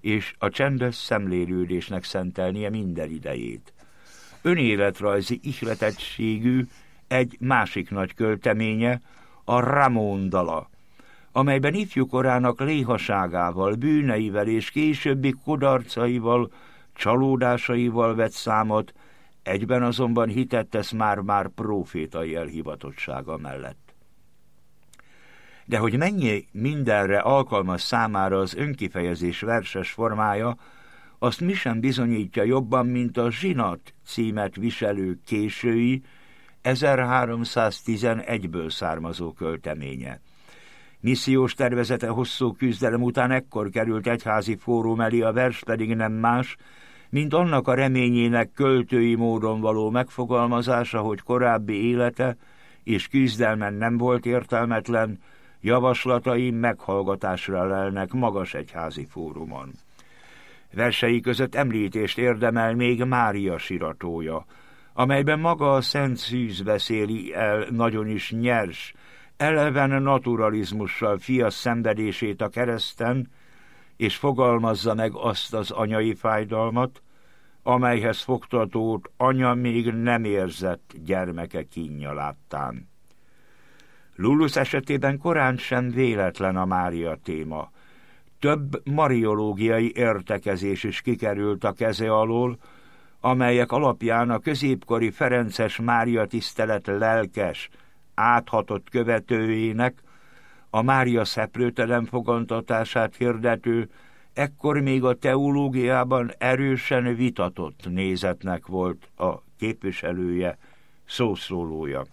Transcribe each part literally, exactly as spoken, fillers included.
és a csendes szemlélődésnek szentelnie minden idejét. Önéletrajzi ihletettségű egy másik nagy költeménye, a Ramón dala, amelyben ifjúkorának léhaságával, bűneivel és későbbi kudarcaival, csalódásaival vett számot, egyben azonban hitet tesz már-már prófétai elhivatottsága mellett. De hogy mennyi mindenre alkalmas számára az önkifejezés verses formája, azt mi sem bizonyítja jobban, mint a Zsinat címet viselő késői, ezerháromszáztizenegyből származó költeménye. Missziós tervezete hosszú küzdelem után ekkor került egyházi fórum elé, a vers pedig nem más, mint annak a reményének költői módon való megfogalmazása, hogy korábbi élete és küzdelmen nem volt értelmetlen, javaslatai meghallgatásra lelnek magas egyházi fórumon. Versei között említést érdemel még Mária siratója, amelyben maga a Szent Szűz beszéli el nagyon is nyers, eleven naturalizmussal fia szenvedését a kereszten, és fogalmazza meg azt az anyai fájdalmat, amelyhez fogtatót anya még nem érzett gyermeke kínja láttán. Lullus esetében korán sem véletlen a Mária téma. Több mariológiai értekezés is kikerült a keze alól, amelyek alapján a középkori ferences Mária tisztelet lelkes, áthatott követőjének a Mária szeplőtelen fogantatását hirdető, ekkor még a teológiában erősen vitatott nézetnek volt a képviselője, szószólója.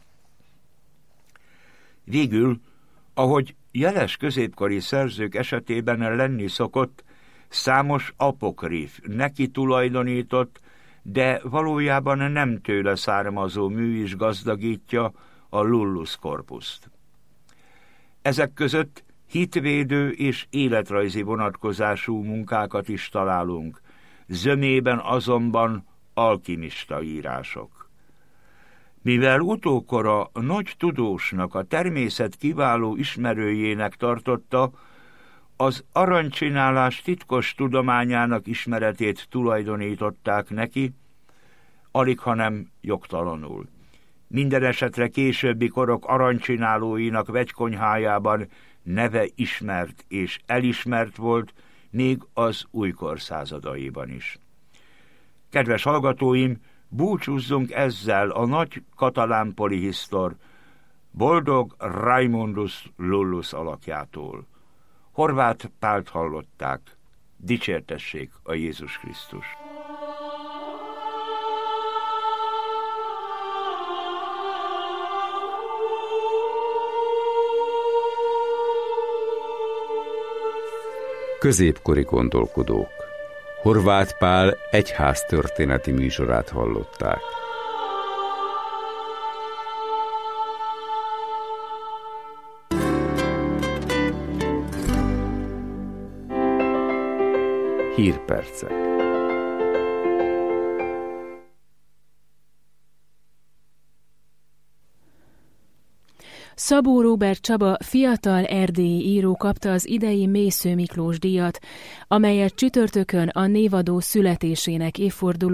Végül, ahogy jeles középkori szerzők esetében lenni szokott, számos apokrif, neki tulajdonított, de valójában nem tőle származó mű is gazdagítja a Lullus korpuszt. Ezek között hitvédő és életrajzi vonatkozású munkákat is találunk, zömében azonban alkimista írások. Mivel utókora nagy tudósnak, a természet kiváló ismerőjének tartotta, az aranycsinálás titkos tudományának ismeretét tulajdonították neki, alighanem jogtalanul. Minden esetre későbbi korok aranycsinálóinak vegykonyhájában neve ismert és elismert volt, még az újkor századaiban is. Kedves hallgatóim, búcsúzzunk ezzel a nagy katalán polihisztor, boldog Raimundus Lullus alakjától. Horváth Pált hallották, dicsértessék a Jézus Krisztus! Középkori gondolkodók. Horváth Pál egyháztörténeti műsorát hallották. Hírpercek. Szabó Róbert Csaba fiatal erdélyi író kapta az idei Mészöly Miklós díjat, amelyet csütörtökön a névadó születésének évfordulójára